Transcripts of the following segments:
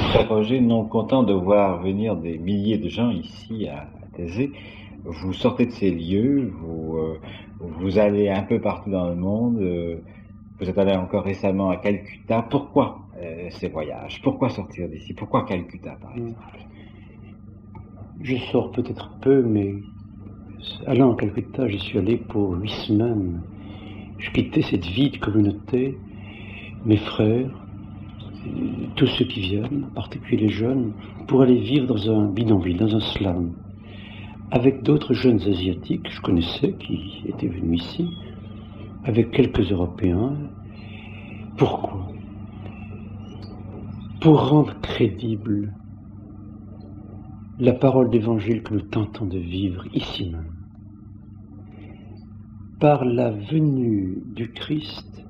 Frère Roger, non content de voir venir des milliers de gens ici à Thésée, vous sortez de ces lieux, vous allez un peu partout dans le monde, vous êtes allé encore récemment à Calcutta. Pourquoi ces voyages? Pourquoi sortir d'ici? Pourquoi Calcutta, par exemple? Je sors peut-être peu, mais allant à Calcutta, j'y suis allé pour 8 semaines. Je quittais cette vie de communauté, mes frères, tous ceux qui viennent, en particulier les jeunes, pour aller vivre dans un bidonville, dans un slum, avec d'autres jeunes asiatiques que je connaissais, qui étaient venus ici, avec quelques Européens. Pourquoi? Pour rendre crédible la parole d'évangile que nous tentons de vivre ici même. Par la venue du Christ,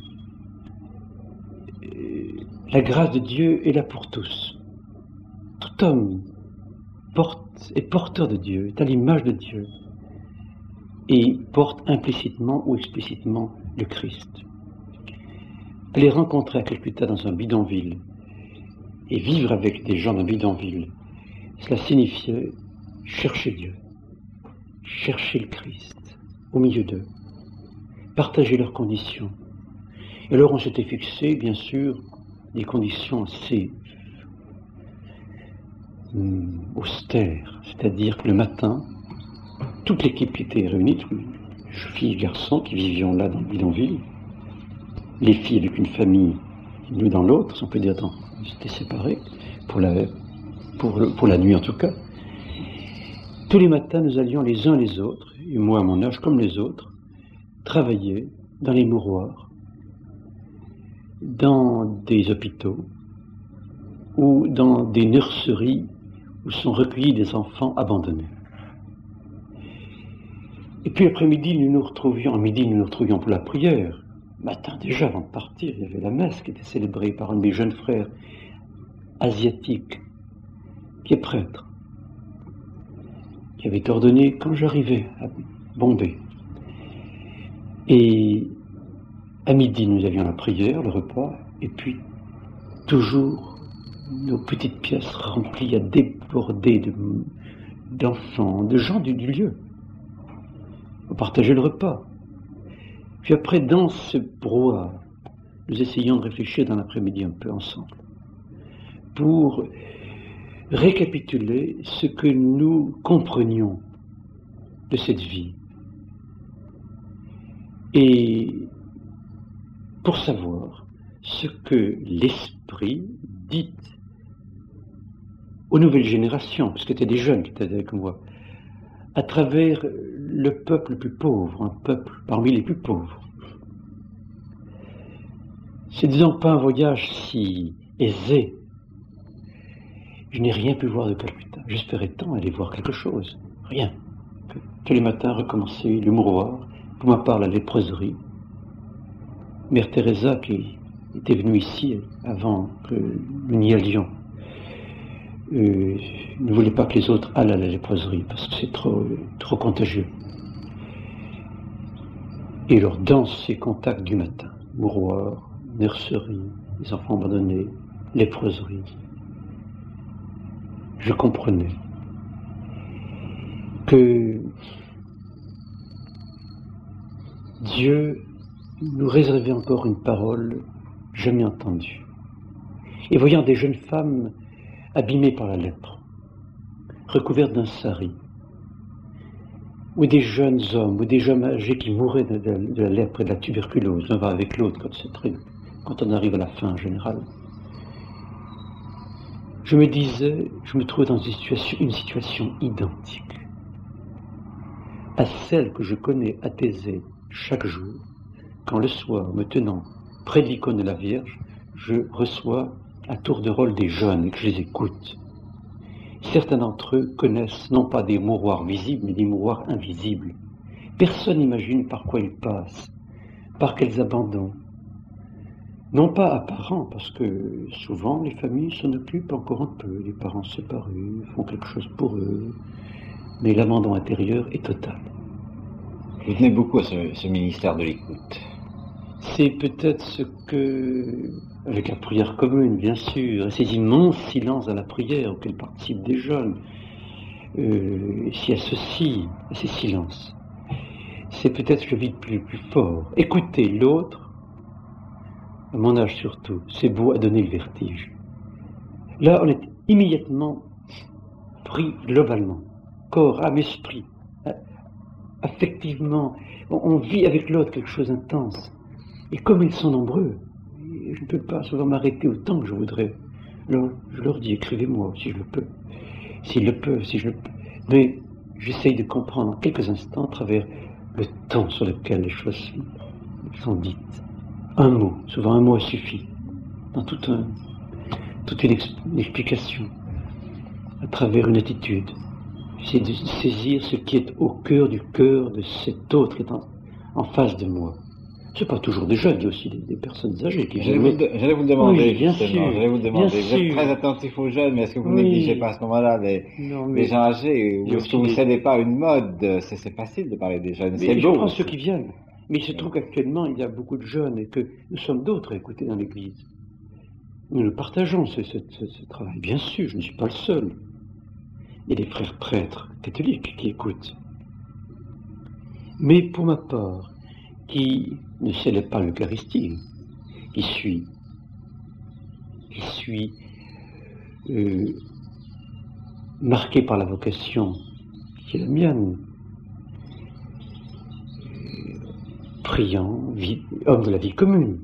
la grâce de Dieu est là pour tous. Tout homme est porteur de Dieu, est à l'image de Dieu, et porte implicitement ou explicitement le Christ. Aller rencontrer à Calcutta dans un bidonville et vivre avec des gens d'un bidonville, cela signifiait chercher Dieu, chercher le Christ au milieu d'eux, partager leurs conditions. Et alors on s'était fixé, bien sûr, des conditions assez austères, c'est-à-dire que le matin, toute l'équipe était réunie, filles et garçons qui vivions là dans le bidonville, les filles avec une famille, nous dans l'autre, si on peut dire, ils étaient séparés, pour la nuit en tout cas. Tous les matins, nous allions les uns les autres, et moi à mon âge comme les autres, travailler dans les mouroirs, dans des hôpitaux ou dans des nurseries où sont recueillis des enfants abandonnés. Et puis l'après-midi, nous nous retrouvions pour la prière. Matin déjà, avant de partir, il y avait la messe qui était célébrée par un de mes jeunes frères asiatiques, qui est prêtre, qui avait été ordonné quand j'arrivais à Bombay. Et à midi, nous avions la prière, le repas, et puis toujours nos petites pièces remplies à déborder d'enfants, de gens du lieu. On partageait le repas. Puis après, dans ce brouhaha, nous essayons de réfléchir dans l'après-midi un peu ensemble, pour récapituler ce que nous comprenions de cette vie. Et pour savoir ce que l'esprit dit aux nouvelles générations, parce que c'était des jeunes qui étaient avec moi, à travers le peuple le plus pauvre, un peuple parmi les plus pauvres. C'est disons pas un voyage si aisé. Je n'ai rien pu voir de Calcutta. J'espérais tant aller voir quelque chose. Rien. Tous les matins, recommencer le mouroir, pour ma part la léproserie. Mère Teresa, qui était venue ici avant que nous n'y allions, ne voulait pas que les autres allent à la léproserie, parce que c'est trop contagieux. Et alors, dans ces contacts du matin, mouroir, nurserie, les enfants abandonnés, léproserie, je comprenais que Dieu nous réservait encore une parole jamais entendue. Et voyant des jeunes femmes abîmées par la lèpre, recouvertes d'un sari, ou des jeunes hommes, ou des jeunes âgés qui mouraient de la lèpre et de la tuberculose, l'un va avec l'autre quand on arrive à la fin en général. Je me trouvais dans une situation identique à celle que je connais à Thésée chaque jour, quand le soir, me tenant près de l'icône de la Vierge, je reçois à tour de rôle des jeunes et que je les écoute. Certains d'entre eux connaissent non pas des mouroirs visibles, mais des mouroirs invisibles. Personne n'imagine par quoi ils passent, par quels abandons. Non pas apparents, parce que souvent les familles s'en occupent encore un peu, les parents séparés font quelque chose pour eux, mais l'abandon intérieur est total. Vous tenez beaucoup à ce ministère de l'écoute. C'est peut-être ce que, avec la prière commune, bien sûr, et ces immenses silences à la prière auxquels participent des jeunes, s'y associent à ces silences. C'est peut-être ce que je vis le plus fort. Écouter l'autre, à mon âge surtout, c'est beau à donner le vertige. Là, on est immédiatement pris globalement, corps, âme, esprit, affectivement. On vit avec l'autre quelque chose d'intense. Et comme ils sont nombreux, je ne peux pas souvent m'arrêter autant que je voudrais. Alors, je leur dis, écrivez-moi si je le peux. S'ils le peuvent, si je le peux. Mais j'essaye de comprendre en quelques instants à travers le temps sur lequel les choses sont dites. Un mot, souvent un mot suffit, dans toute une explication, à travers une attitude. J'essaie de saisir ce qui est au cœur du cœur de cet autre qui est en face de moi. C'est pas toujours des jeunes, il y a aussi des personnes âgées qui J'allais vous le demander, oui, bien justement. sûr, J'allais vous le demander. bien Vous êtes sûr. très attentif aux jeunes, mais est-ce que vous Oui. négligez pas à ce moment-là les gens âgés, il y a ou est-ce que aussi vous des- cédez pas à une mode? C'est facile de parler des jeunes, Mais c'est je beau. prends ceux qui viennent. Mais il se trouve qu'actuellement, il y a beaucoup de jeunes et que nous sommes d'autres à écouter dans l'Église. Nous partageons ce travail. Bien sûr, je ne suis pas le seul. Il y a des frères prêtres catholiques qui écoutent. Mais pour ma part, qui ne célèbre pas l'Eucharistie, qui suis marqué par la vocation qui est la mienne, priant, homme de la vie commune.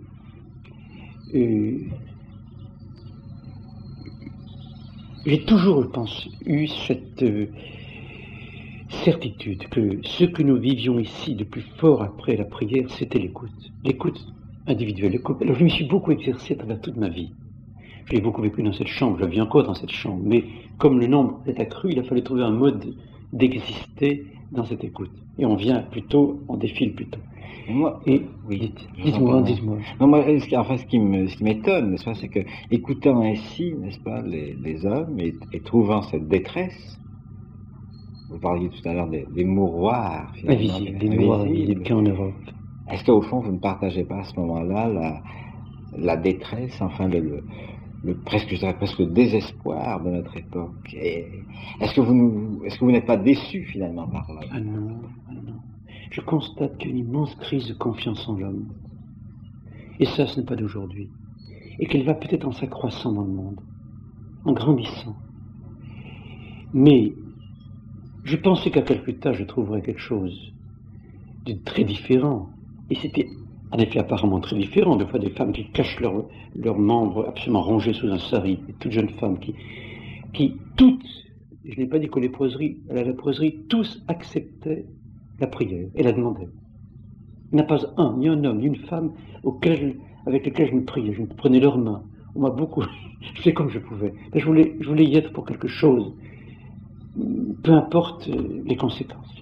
J'ai toujours, je pense, eu cette certitude que ce que nous vivions ici de plus fort après la prière, c'était l'écoute. L'écoute individuelle. Alors je m'y suis beaucoup exercé à travers toute ma vie. Je l'ai beaucoup vécu dans cette chambre, je la vis encore dans cette chambre. Mais comme le nombre est accru, il a fallu trouver un mode d'exister dans cette écoute. Et on défile plutôt. Moi, Et oui, dites-moi. Non, moi, ce qui m'étonne, n'est-ce pas, c'est que, écoutant ainsi, n'est-ce pas, les hommes, et trouvant cette détresse, vous parliez tout à l'heure des mouroirs, finalement, Invisible, des mouroirs invisibles qu'en Europe. Est-ce qu'au fond, vous ne partagez pas à ce moment-là la détresse, enfin, je dirais presque le désespoir de notre époque? Et est-ce que vous n'êtes pas déçu, finalement, par là? Ah non. Je constate qu'il y a une immense crise de confiance en l'homme. Et ça, ce n'est pas d'aujourd'hui. Et qu'elle va peut-être en s'accroissant dans le monde, en grandissant. Mais je pensais qu'à Calcutta, je trouverais quelque chose de très différent. Et c'était en effet apparemment très différent. Des fois, des femmes qui cachent leurs membres absolument rongés sous un sari. Des toutes jeunes femmes qui toutes, je n'ai pas dit qu'à la léproserie, tous acceptaient la prière et la demandaient. Il n'y en a pas un, ni un homme, ni une femme avec lesquels je me priais. Je me prenais leurs mains. On m'a beaucoup... je fais comme je pouvais. Mais je voulais y être pour quelque chose. Peu importe les conséquences.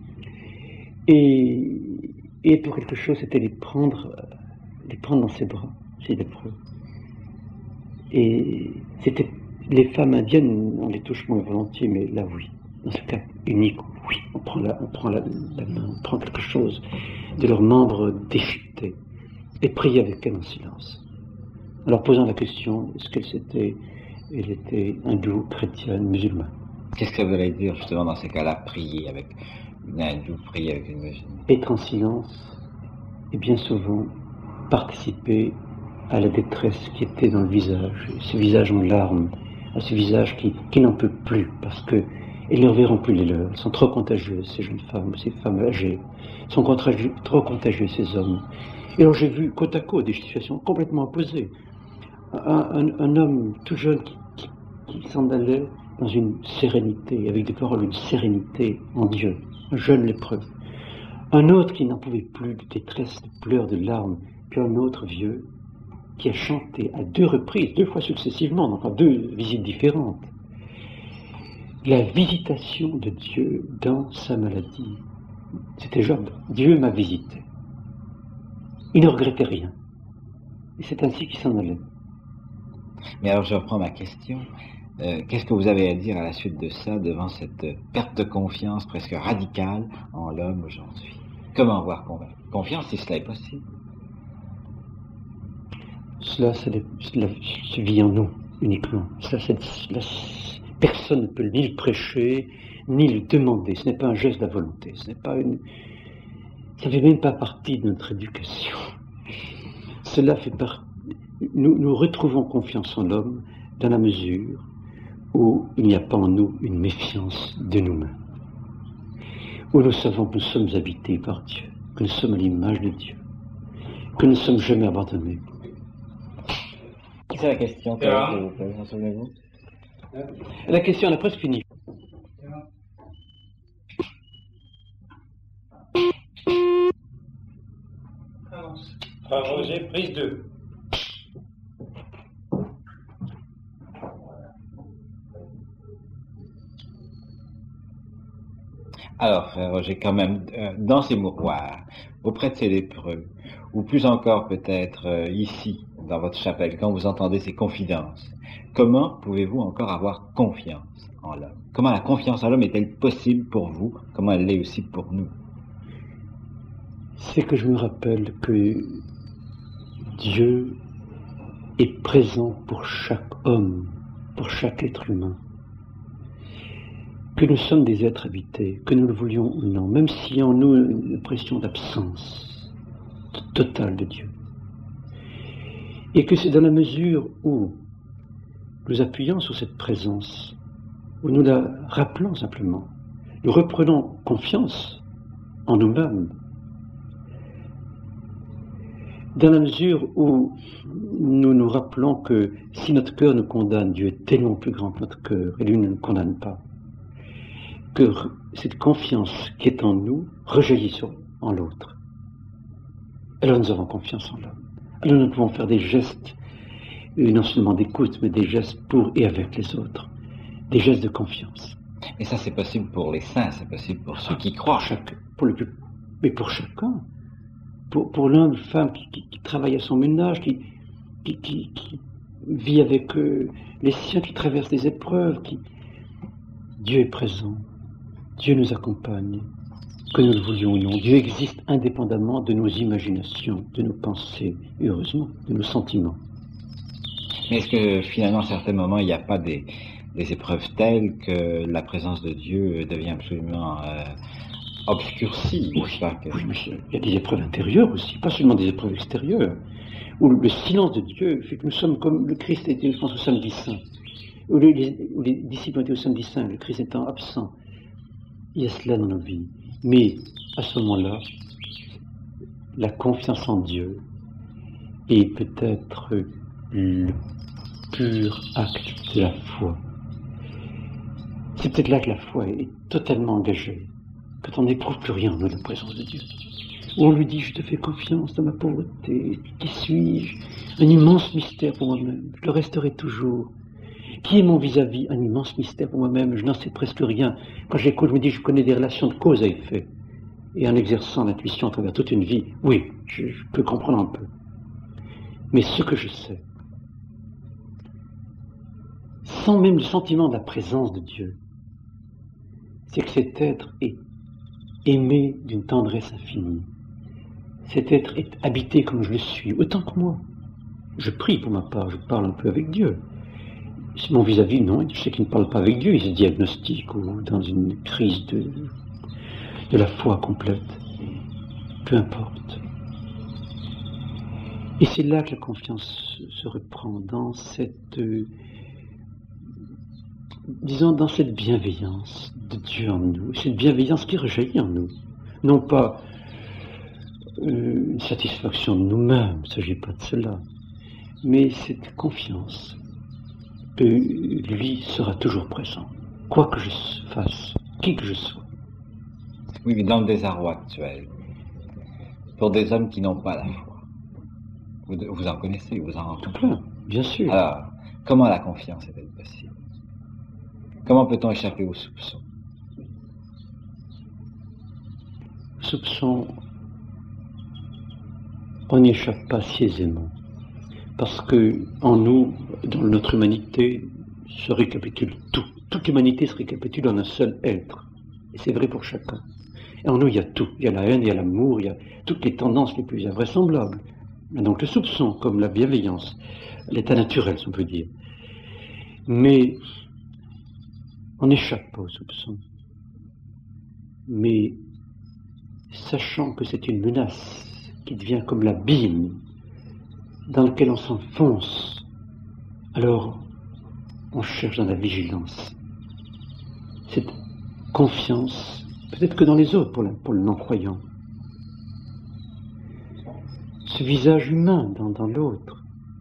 Et pour quelque chose, c'était les prendre dans ses bras, ces lépreux. Et c'était les femmes indiennes, on les touche moins volontiers, mais là oui. Dans ce cas unique, oui, on prend la main, on prend quelque chose de leurs membres déchiquetés et prie avec elles en silence. Alors posant la question, est-ce elle était hindoue, chrétienne, musulmane? Qu'est-ce que vous allez dire justement dans ces cas-là, prier avec une hindoue, prier avec une musulmane? Être en silence et bien souvent participer à la détresse qui était dans le visage, ce visage en larmes, à ce visage qui n'en peut plus parce que ils ne reverront plus les leurs. Elles sont trop contagieuses, ces jeunes femmes, ces femmes âgées. Elles sont trop contagieuses, ces hommes. Et alors j'ai vu côte à côte des situations complètement opposées. Un homme tout jeune qui s'en allait dans une sérénité, avec des paroles d'une sérénité en Dieu. Un jeune lépreux. Un autre qui n'en pouvait plus de détresse, de pleurs, de larmes. Puis un autre vieux qui a chanté à 2 reprises, 2 fois successivement, donc en 2 visites différentes, la visitation de Dieu dans sa maladie. C'était Job. Dieu m'a visité. Il ne regrettait rien. Et c'est ainsi qu'il s'en allait. Mais alors je reprends ma question. Qu'est-ce que vous avez à dire à la suite de ça, devant cette perte de confiance presque radicale en l'homme aujourd'hui? Comment avoir confiance si cela est possible? Cela se vit en nous uniquement. Personne ne peut ni le prêcher, ni le demander. Ce n'est pas un geste de la volonté. Ça ne fait même pas partie de notre éducation. Cela fait partie. Nous retrouvons confiance en l'homme dans la mesure où il n'y a pas en nous une méfiance de nous-mêmes. Où nous savons que nous sommes habités par Dieu, que nous sommes à l'image de Dieu, que nous ne sommes jamais abandonnés. C'est la question, s'il vous plaît, vous souvenez-vous? La question, elle a presque fini. Roger, prise 2. Alors, frère Roger, quand même, dans ces mouroirs, auprès de ces lépreux, ou plus encore peut-être ici, dans votre chapelle, quand vous entendez ces confidences, comment pouvez-vous encore avoir confiance en l'homme? Comment la confiance en l'homme est-elle possible pour vous? Comment elle l'est aussi pour nous? C'est que je me rappelle que Dieu est présent pour chaque homme, pour chaque être humain. Que nous sommes des êtres habités, que nous le voulions ou non, même s'il y a en nous une impression d'absence totale de Dieu. Et que c'est dans la mesure où nous appuyons sur cette présence, où nous la rappelons simplement, nous reprenons confiance en nous-mêmes, dans la mesure où nous nous rappelons que si notre cœur nous condamne, Dieu est tellement plus grand que notre cœur, et lui ne nous condamne pas, que cette confiance qui est en nous rejaillit en l'autre. Alors nous avons confiance en l'homme. Alors nous pouvons faire des gestes, non seulement d'écoute, mais des gestes pour et avec les autres. Des gestes de confiance. Et ça, c'est possible pour les saints, c'est possible pour ceux qui croient. Mais pour chacun. Pour l'homme, la femme qui travaille à son ménage, qui vit avec les siens, qui traverse des épreuves, Dieu est présent. Dieu nous accompagne, que nous le voulions ou non. Dieu existe indépendamment de nos imaginations, de nos pensées, et heureusement, de nos sentiments. Mais est-ce que finalement, à certains moments, il n'y a pas des épreuves telles que la présence de Dieu devient absolument obscurcie? Oui, mais il y a des épreuves intérieures aussi, pas seulement des épreuves extérieures, où le silence de Dieu fait que nous sommes comme le Christ était, je pense, au samedi saint, où les disciples étaient au samedi saint, le Christ étant absent. Il y a cela dans nos vies. Mais à ce moment-là, la confiance en Dieu est peut-être le pur acte de la foi. C'est peut-être là que la foi est totalement engagée, quand on n'éprouve plus rien de la présence de Dieu. Où on lui dit, je te fais confiance dans ma pauvreté, qui suis-je? Un immense mystère pour moi-même, je le resterai toujours. Qui est mon vis-à-vis? Un immense mystère pour moi-même, je n'en sais presque rien. Quand j'écoute, je me dis, je connais des relations de cause à effet. Et en exerçant l'intuition à travers toute une vie, oui, je peux comprendre un peu. Mais ce que je sais, sans même le sentiment de la présence de Dieu, c'est que cet être est aimé d'une tendresse infinie. Cet être est habité comme je le suis, autant que moi. Je prie pour ma part, je parle un peu avec Dieu. Mon vis-à-vis, non, je sais qu'il ne parle pas avec Dieu, il se diagnostique ou dans une crise de la foi complète. Peu importe. Et c'est là que la confiance se reprend, dans cette, dans cette bienveillance de Dieu en nous, cette bienveillance qui rejaillit en nous. Non pas une satisfaction de nous-mêmes, il ne s'agit pas de cela, mais cette confiance que lui sera toujours présent, quoi que je fasse, qui que je sois. Oui, mais dans le désarroi actuel, pour des hommes qui n'ont pas la foi, vous en connaissez, vous en rencontrez. Plein, bien sûr. Alors, comment la confiance est-elle possible? Comment peut-on échapper aux soupçons? Soupçons, on n'y échappe pas si aisément. Parce que en nous, dans notre humanité, se récapitule tout. Toute l'humanité se récapitule en un seul être. Et c'est vrai pour chacun. Et en nous, il y a tout. Il y a la haine, il y a l'amour, il y a toutes les tendances les plus invraisemblables. Et donc le soupçon, comme la bienveillance, l'état naturel, si on peut dire. Mais on n'échappe pas au soupçon. Mais sachant que c'est une menace qui devient comme l'abîme dans lequel on s'enfonce, alors on cherche dans la vigilance cette confiance, peut-être que dans les autres pour le non-croyant, ce visage humain dans l'autre,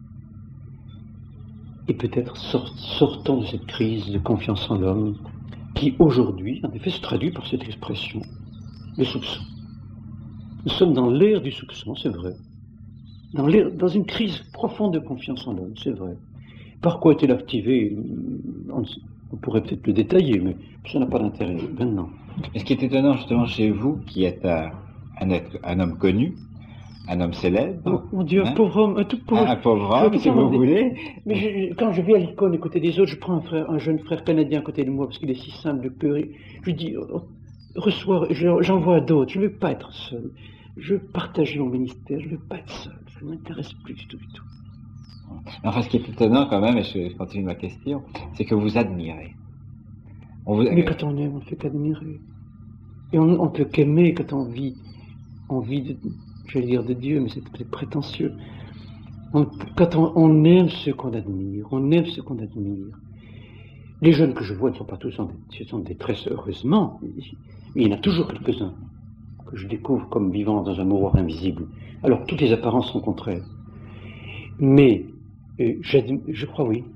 et peut-être sortant de cette crise de confiance en l'homme qui aujourd'hui, en effet, se traduit par cette expression, le soupçon. Nous sommes dans l'ère du soupçon, c'est vrai. Dans une crise profonde de confiance en l'homme, c'est vrai. Par quoi est-elle activée? On pourrait peut-être le détailler, mais ça n'a pas d'intérêt maintenant. Et ce qui est étonnant justement chez vous, qui êtes un homme connu, un homme célèbre. Oh, mon Dieu, un pauvre homme, un tout pauvre. Un pauvre homme, si vous voulez. Mais quand je vais à l'icône à côté des autres, je prends un jeune frère canadien à côté de moi parce qu'il est si simple de cœur. Je lui dis, reçois, j'en vois d'autres. Je ne veux pas être seul. Je veux partager mon ministère. Je ne veux pas être seul. Ça ne m'intéresse plus du tout. Enfin, ce qui est étonnant quand même, et je continue ma question, c'est que vous admirez. Mais quand on aime, on ne fait qu'admirer. Et on ne peut qu'aimer quand on vit de, j'allais dire de Dieu, mais c'est prétentieux. Quand on aime ce qu'on admire, Les jeunes que je vois ne sont pas tous en détresse, heureusement, mais il y en a toujours quelques-uns que je découvre comme vivant dans un miroir invisible. Alors toutes les apparences sont contraires. Mais je crois, oui,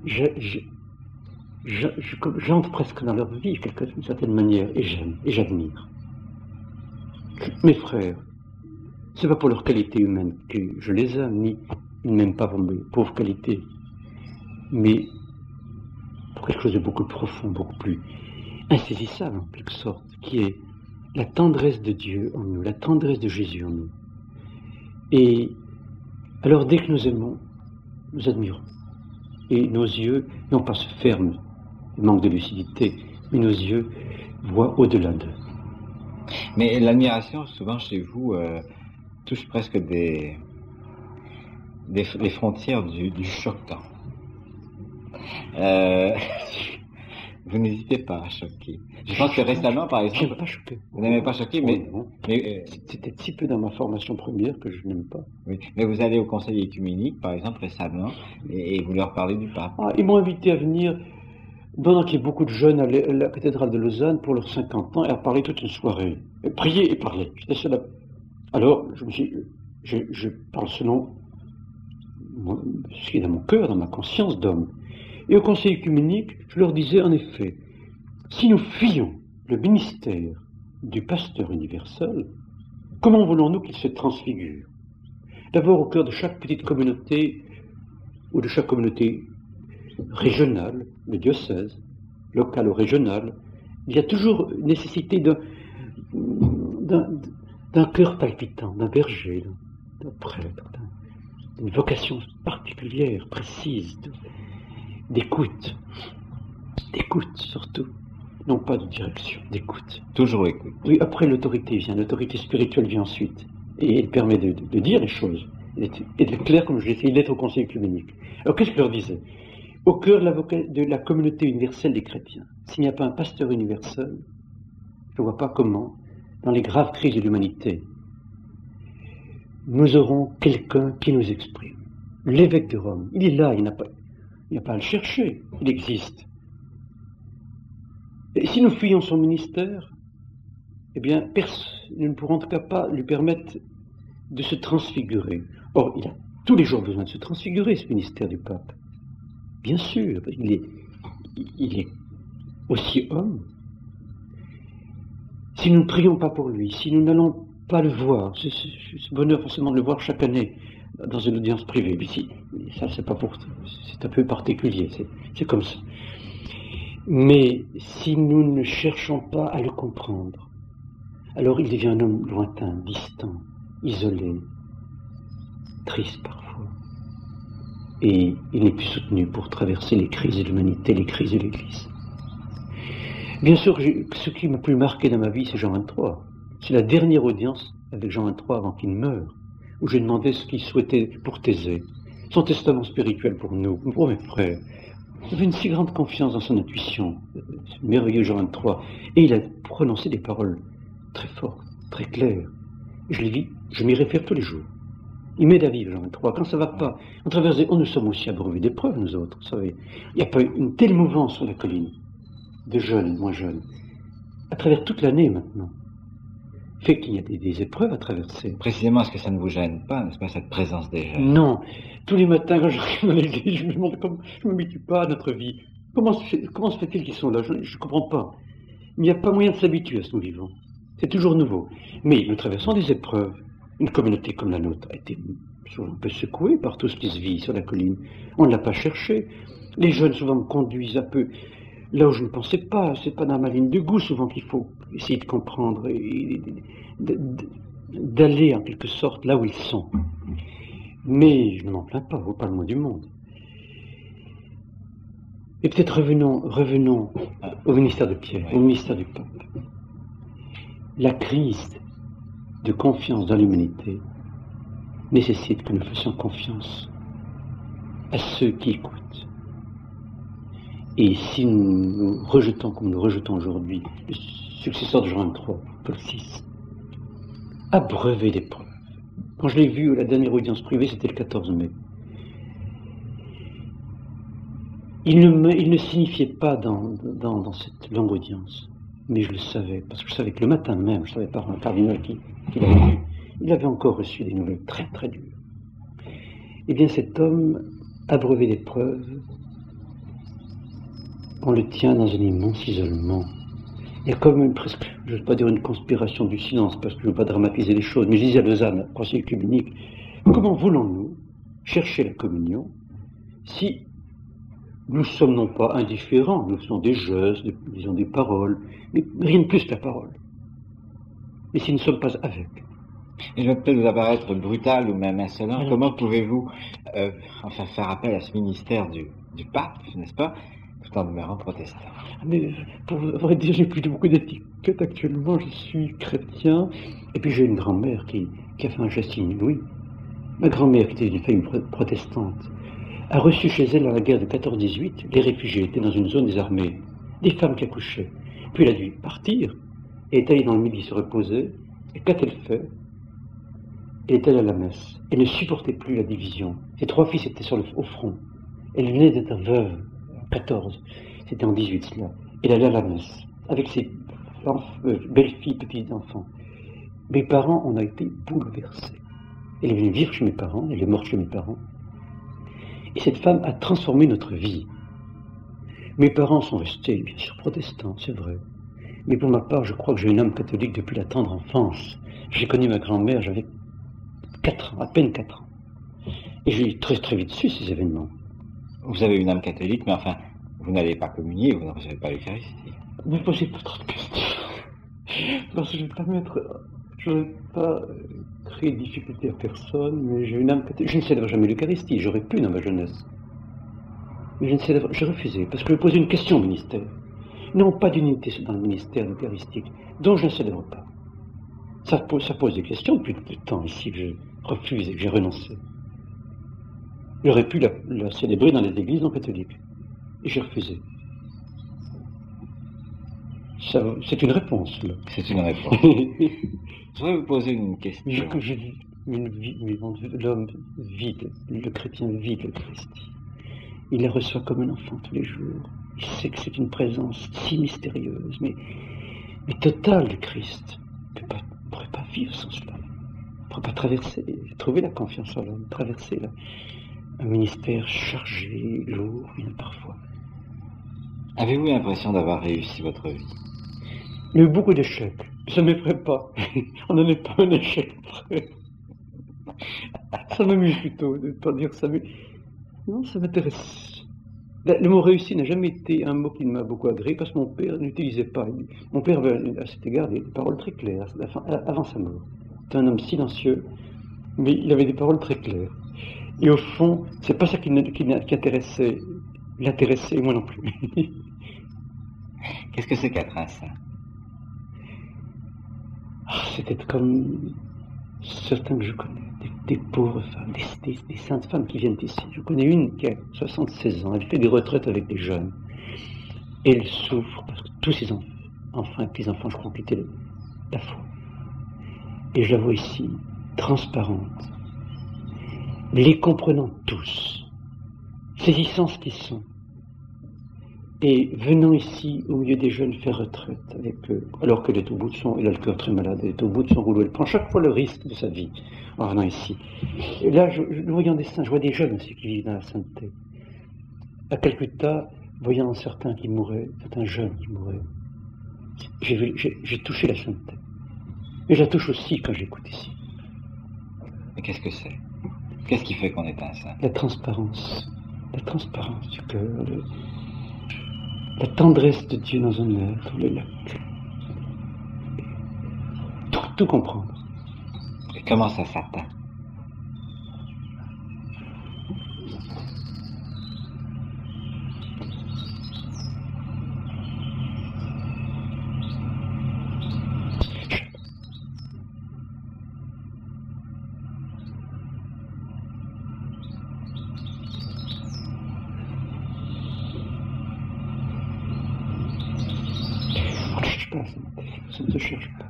j'entre presque dans leur vie d'une certaine manière, et j'aime, et j'admire. Mes frères, c'est pas pour leur qualité humaine que je les aime, ni ils ne m'aiment pas pour mes pauvres qualités, mais pour quelque chose de beaucoup plus profond, beaucoup plus insaisissable en quelque sorte, qui est la tendresse de Dieu en nous, la tendresse de Jésus en nous. Et alors dès que nous aimons, nous admirons. Et nos yeux, non pas se ferment, ils manquent de lucidité, mais nos yeux voient au-delà d'eux. Mais l'admiration, souvent chez vous, touche presque les frontières du choquant. Vous n'hésitez pas à choquer. Je pense que récemment, par exemple... J'aime pas choquer. Vous n'aimez pas choquer, mais... C'était si peu dans ma formation première que je n'aime pas. Oui, mais vous allez au conseil œcuménique, par exemple, récemment, et vous leur parlez du pape. Ah, ils m'ont invité à venir, pendant qu'il y a beaucoup de jeunes à la cathédrale de Lausanne pour leurs 50 ans, et à parler toute une soirée. Et prier et parler. J'étais seul à... Alors, je me suis dit, je parle selon ce qui est dans mon cœur, dans ma conscience d'homme. Et au conseil œcuménique, je leur disais en effet, si nous fuyons le ministère du pasteur universel, comment voulons-nous qu'il se transfigure? D'abord au cœur de chaque petite communauté, ou de chaque communauté régionale, le diocèse, local ou régional, il y a toujours nécessité d'un cœur palpitant, d'un berger, d'un prêtre, d'une vocation particulière, précise, d'écoute surtout, non pas de direction, d'écoute. Toujours écoute. Oui, après l'autorité vient, l'autorité spirituelle vient ensuite, et elle permet de dire les choses, et d'être clair comme j'ai essayé d'être au conseil œcuménique. Alors qu'est-ce que je leur disais? Au cœur de la communauté universelle des chrétiens, s'il n'y a pas un pasteur universel, je ne vois pas comment, dans les graves crises de l'humanité, nous aurons quelqu'un qui nous exprime. L'évêque de Rome, il est là, il n'y a pas à le chercher, il existe. Et si nous fuyons son ministère, eh bien, nous ne pourrons en tout cas pas lui permettre de se transfigurer. Or, il a tous les jours besoin de se transfigurer, ce ministère du pape. Bien sûr, il est aussi homme. Si nous ne prions pas pour lui, si nous n'allons pas le voir, c'est bonheur forcément de le voir chaque année dans une audience privée. Mais si, ça, c'est pas pour, c'est un peu particulier, c'est comme ça. Mais si nous ne cherchons pas à le comprendre, alors il devient un homme lointain, distant, isolé, triste parfois. Et il n'est plus soutenu pour traverser les crises de l'humanité, les crises de l'Église. Bien sûr, ce qui m'a plus marqué dans ma vie, c'est Jean 23. C'est la dernière audience avec Jean 23 avant qu'il meure, où j'ai demandé ce qu'il souhaitait pour Thésée, son testament spirituel pour nous, pour mes frères. J'avais une si grande confiance dans son intuition, ce merveilleux Jean 23, et il a prononcé des paroles très fortes, très claires. Je m'y réfère tous les jours. Il m'aide à vivre, Jean 23. Quand ça va pas, on traverse nous sommes aussi abreuvés d'épreuves, nous autres, vous savez. Il n'y a pas une telle mouvance sur la colline, de jeunes, moins jeunes, à travers toute l'année maintenant. Fait qu'il y a des épreuves à traverser. Précisément, est-ce que ça ne vous gêne pas, n'est-ce pas, cette présence des jeunes? Non. Tous les matins, quand j'arrive dans l'église, je me demande comment je ne m'habitue pas à notre vie. Comment se fait-il qu'ils sont là? Je ne comprends pas. Mais il n'y a pas moyen de s'habituer à ce que nous vivons. C'est toujours nouveau. Mais nous traversons des épreuves. Une communauté comme la nôtre a été souvent un peu secouée par tout ce qui se vit sur la colline. On ne l'a pas cherché. Les jeunes souvent me conduisent un peu là où je ne pensais pas. C'est pas dans ma ligne de goût souvent qu'il faut essayer de comprendre et d'aller en quelque sorte là où ils sont. Mais je ne m'en plains pas, vaut pas le mot du monde. Et peut-être revenons au ministère de Pierre, au ministère du pape. La crise de confiance dans l'humanité nécessite que nous fassions confiance à ceux qui écoutent. Et si nous rejetons, comme nous rejetons aujourd'hui, le successeur de Jean 23, Paul VI, abreuvé d'épreuves. Quand je l'ai vu à la dernière audience privée, c'était le 14 mai. Il ne signifiait pas dans cette longue audience, mais je le savais, parce que je savais que le matin même, je savais par un cardinal qui l'avait vu, il avait encore reçu des nouvelles très très dures. Eh bien cet homme, abreuvé d'épreuves, on le tient dans un immense isolement. Il y a comme presque, je ne veux pas dire une conspiration du silence, parce que je ne veux pas dramatiser les choses, mais je disais à Lausanne, conseil œcuménique, comment voulons-nous chercher la communion si nous sommes non pas indifférents, nous sommes des gestes, disons des paroles, mais rien de plus que la parole. Et si nous ne sommes pas avec. Et je vais peut-être vous apparaître brutal ou même insolent. Comment pouvez-vous faire appel à ce ministère du pape, n'est-ce pas, tout en demeurant protestant? Mais pour vrai dire, j'ai plus beaucoup d'étiquette actuellement. Je suis chrétien, et puis j'ai une grand-mère qui a fait un geste inouï. Ma grand-mère, qui était une famille protestante, a reçu chez elle, dans la guerre de 14-18, les réfugiés étaient dans une zone désarmée, des femmes qui accouchaient. Puis elle a dû partir, et est allée dans le midi se reposer, et qu'a-t-elle fait? Elle est allée à la messe. Elle ne supportait plus la division. Ses 3 fils étaient au front. Elle venait d'être veuve, en 14, c'était en 18 cela. Elle allait à la messe, avec ses belles-filles, petits-enfants. Mes parents, on a été bouleversés. Elle est venue vivre chez mes parents, elle est morte chez mes parents. Et cette femme a transformé notre vie. Mes parents sont restés, bien sûr, protestants, c'est vrai. Mais pour ma part, je crois que j'ai une âme catholique depuis la tendre enfance. J'ai connu ma grand-mère, j'avais 4 ans, à peine 4 ans. Et j'ai très très vite su ces événements. Vous avez une âme catholique, mais enfin, vous n'allez pas communier, vous ne recevez pas l'Eucharistie. Ne me posez pas trop de questions. Parce que je ne veux pas créer de difficultés à personne, mais j'ai une âme catholique. Je ne célèbre jamais l'Eucharistie, j'aurais pu dans ma jeunesse. Mais j'ai refusé, parce que je posais une question au ministère. Non, pas d'unité dans le ministère eucharistique, dont je ne célèbre pas. Ça pose des questions depuis le temps ici que je refuse et que j'ai renoncé. J'aurais pu la célébrer dans les églises non catholiques. Et j'ai refusé. C'est une réponse, là. C'est une réponse. Je voudrais vous poser une question. L'homme vide, le chrétien vide l'Eucharistie. Il la reçoit comme un enfant tous les jours. Il sait que c'est une présence si mystérieuse, mais totale du Christ. Il ne pourrait pas vivre sans cela. Il ne pourrait pas trouver la confiance en l'homme, traverser un ministère chargé, lourd, bien parfois. Avez-vous l'impression d'avoir réussi votre vie? Il y a eu beaucoup d'échecs. Ça ne m'effraie pas. On n'en est pas un échec près. Ça m'amuse plutôt de ne pas dire ça, mais non, ça m'intéresse. Le mot réussi n'a jamais été un mot qui m'a beaucoup agréé parce que mon père n'utilisait pas. Mon père avait à cet égard des paroles très claires avant sa mort. C'était un homme silencieux, mais il avait des paroles très claires. Et au fond, c'est pas ça qui l'intéressait, et moi non plus. Qu'est-ce que c'est qu'être un saint? C'était comme certains que je connais, des pauvres femmes, des saintes femmes qui viennent ici. Je connais une qui a 76 ans, elle fait des retraites avec les jeunes. Et elle souffre parce que tous ses enfants et petits-enfants, je crois, ont quitté la foi. Et je la vois ici, transparente, les comprenant tous, saisissant ce qu'ils sont, et venant ici au milieu des jeunes faire retraite avec eux, alors qu'elle est au bout de son, elle a le cœur très malade, elle est au bout de son rouleau, elle prend chaque fois le risque de sa vie en venant ici. Et là, je voyant des saints, je vois des jeunes aussi qui vivent dans la sainteté. À Calcutta, voyant certains qui mouraient, certains jeunes qui mouraient, j'ai touché la sainteté. Et je la touche aussi quand j'écoute ici. Mais qu'est-ce que c'est? Qu'est-ce qui fait qu'on est un saint? La transparence du cœur, la tendresse de Dieu dans un être, tout comprendre. Et comment ça s'atteint? Ça ne se cherche pas.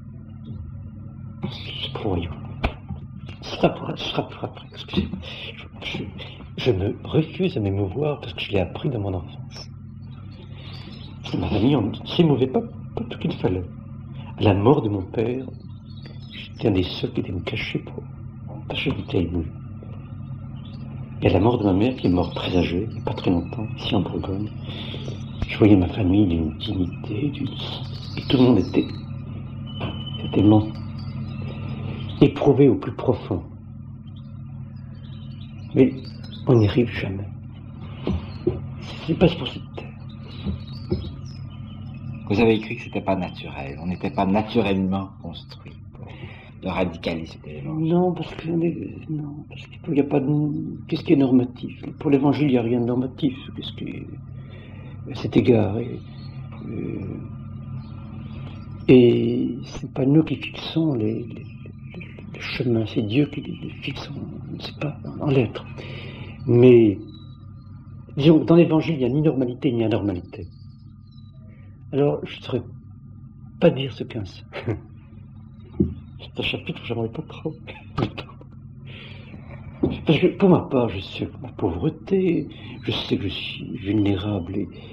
C'est pour voyons. Ce sera pour après. Excusez-moi. Je me refuse à m'émouvoir parce que je l'ai appris dans mon enfance. Ma famille, on ne s'émouvait pas tout qu'il fallait. À la mort de mon père, j'étais un des seuls qui était me cacher parce que j'étais ému. Et à la mort de ma mère, qui est morte très âgée, il n'y a pas très longtemps, ici en Bourgogne, je voyais ma famille d'une dignité, et tout le monde était tellement éprouvé au plus profond. Mais on n'y arrive jamais. C'est pas pour cette terre. Vous avez écrit que c'était pas naturel, on n'était pas naturellement construit. Le radicalisme était l'évangile. Non, parce qu'il n'y a pas de... Qu'est-ce qui est normatif? Pour l'évangile, il n'y a rien de normatif. Qu'est-ce qui est... À cet égard. Et c'est pas nous qui fixons les chemins, c'est Dieu qui les fixe, on ne sait pas, en lettres. Mais, disons, dans l'évangile, il n'y a ni normalité ni anormalité. Alors, je ne saurais pas dire ce qu'un saint. C'est un chapitre où j'aimerais pas trop. Parce que, pour ma part, je sais ma pauvreté, je sais que je suis vulnérable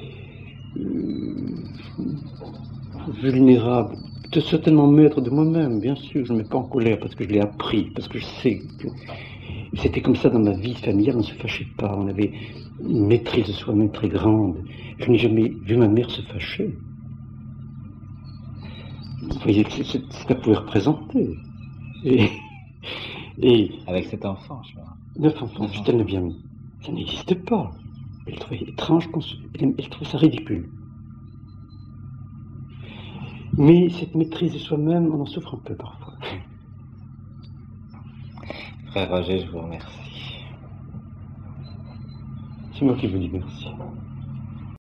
certainement maître de moi-même, bien sûr, je ne me mets pas en colère parce que je l'ai appris, parce que je sais que c'était comme ça dans ma vie familiale, on ne se fâchait pas, on avait une maîtrise de soi-même très grande. Je n'ai jamais vu ma mère se fâcher. Vous voyez ce que ça pouvait représenter. Et avec cet enfant, je vois. 9 enfants, juste elle ne vient. Ça n'existe pas. Elle trouvait étrange, elle trouvait ça ridicule. Mais cette maîtrise de soi-même, on en souffre un peu parfois. Frère Roger, je vous remercie. C'est moi qui vous dis merci.